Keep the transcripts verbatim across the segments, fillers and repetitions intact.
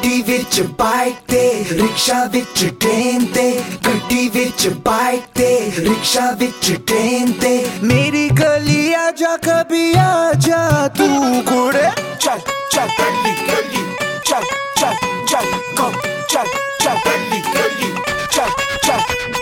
ਗੱਡੀ ਵਿੱਚ ਬਾਈਕ ਤੇ ਰਿਕਸ਼ਾ ਵਿੱਚ ਟ੍ਰੇਨ ਤੇ ਗੱਡੀ ਵਿੱਚ ਬਾਈਕ ਤੇ ਰਿਕਸ਼ਾ ਵਿੱਚ ਟ੍ਰੇਨ ਤੇ ਮੇਰੀ ਗਲੀ ਆ ਜਾ ਕਭੀ ਆ ਜਾ ਤੂੰ ਕੁੜੇ ਚੱਲ ਚੱਲ ਗਲੀ ਗਲੀ ਚੱਲ ਚੱਲ ਚੱਲ go ਚੱਲ ਚੱਲ ਗਲੀ ਗਲੀ ਚੱਲ ਚੱਲ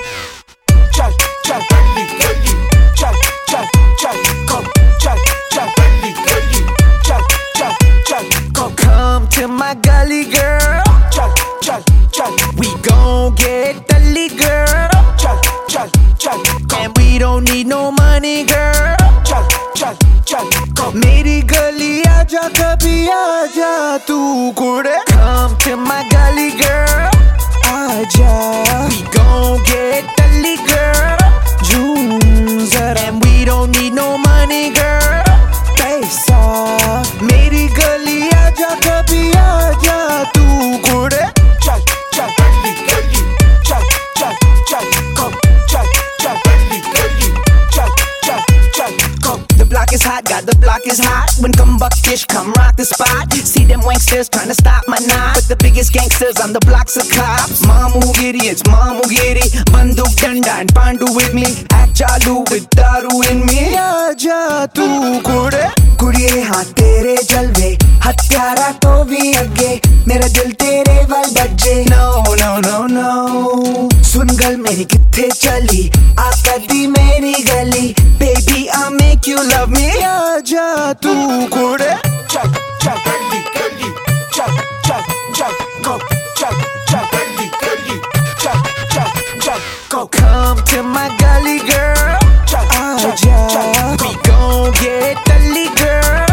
ਚੱਲ ਚੱਲ ਗਲੀ ਗਲੀ ਚੱਲ ਚੱਲ ਚੱਲ go ਚੱਲ ਚੱਲ ਗਲੀ ਗਲੀ ਚੱਲ ਚੱਲ ਚੱਲ go come to my gully girl ਚੱਲ ਚੱਲ ਚੱਲ we gon' get gully girl ਚੱਲ ਚੱਲ ਚੱਲ and we don't need no money girl ਚੱਲ ਚੱਲ ਚੱਲ go ਮੇਰੀ ਗਲੀ ਆ ਜਾ ਕਭੀ ਆ ਜਾ ਤੂੰ ਕੁੜੇ come to my gully girl ਆ ਜਾ we gon' get gully girl zoom ਜ਼ਰਾ and we don't need no money girl ਪੈਸਾ ਮੇਰੀ ਗਲੀ ਆ ਜਾ ਕਭੀ ਆ ਜਾ ਤੂੰ ਕੁੜੇ ਚੱਲ ਚੱਲ ਗਲੀ ਗਲੀ ਚੱਲ ਚੱਲ ਚੱਲ go ਚੱਲ ਚੱਲ ਗਲੀ ਗਲੀ ਚੱਲ ਚੱਲ ਚੱਲ go the block is hot got the block is hot when come buckfish come rock the spot see them wanksters trying to stop my knot but the biggest gangsters on the blocks of cops mamu giddy it's mamu giddy banduk danda and pandu with me act chalu with daru in me aja tu kude ਕੁੜੀਏ ਹਾਂ ਤੇਰੇ ਜਲਵੇ ਹਥਿਆਰਾ ਤੋਂ ਵੀ ਅੱਗੇ ਮੇਰਾ ਦਿਲ ਤੇਰੇ ਵੱਲ ਭੱਜੇ no no no no ਸੁਣ ਗੱਲ ਮੇਰੀ ਕਿੱਥੇ ਚਲੀ ਆ ਕਦੀ ਮੇਰੀ ਗਲੀ baby I'll make you love me ਆ ਜਾ ਤੂੰ ਕੁੜੇ ਚੱਲ ਚੱਲ ਗਲੀ ਗਲੀ ਚੱਲ ਚੱਲ ਚੱਲ go ਚੱਲ ਚੱਲ ਗਲੀ ਗਲੀ ਚੱਲ ਚੱਲ ਚੱਲ go come to my gully girl ਆ ਜਾ we gon' get gully girl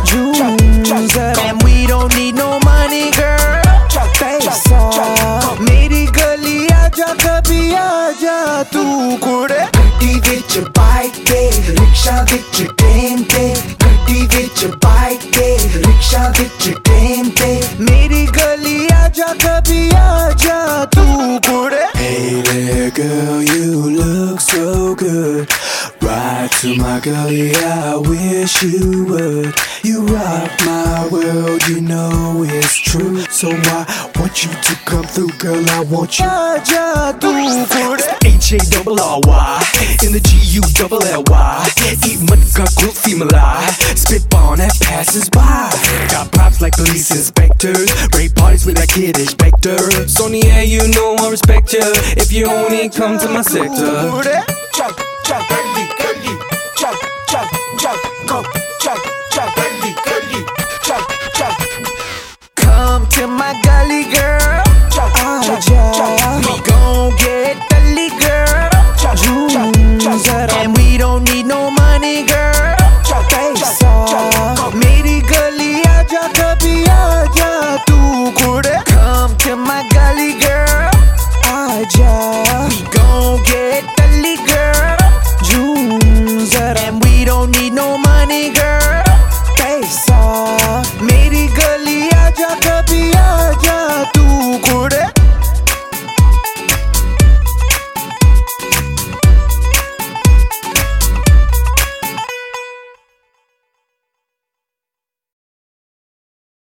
and we don't need no money girl ਪੈਸਾ ਮੇਰੀ ਗਲੀ ਆ ਜਾ ਕਭੀ ਆ ਜਾ ਤੂੰ ਕੁੜੇ ਗੱਡੀ ਵਿੱਚ ਬਾਈਕ ਤੇ ਰਿਕਸ਼ਾ ਵਿੱਚ ਟ੍ਰੇਨ ਤੇ ਗੱਡੀ ਵਿੱਚ ਬਾਈਕ ਤੇ ਰਿਕਸ਼ਾ ਵਿੱਚ ਟ੍ਰੇਨ ਤੇ ਮੇਰੀ ਗਲੀ ਆ ਜਾ ਕਭੀ ਆ ਜਾ ਤੂੰ ਕੁੜੇ Hey there girl, you look so good. Ride to my gully, I wish you would. You rock my world, you know it's true. So I want you to come through, girl, I want you. Aja tu kude H A double R Y in the G U double L Y. Eat mudka kulfi malai, spit on that passes by. Got props like police inspectors, rape parties with that kid inspector. Sony, yeah, you know I respect ya if you only come to my sector. Chal chal gully gully chal chal chal go chal chal gully gully chal chal come to my gully girl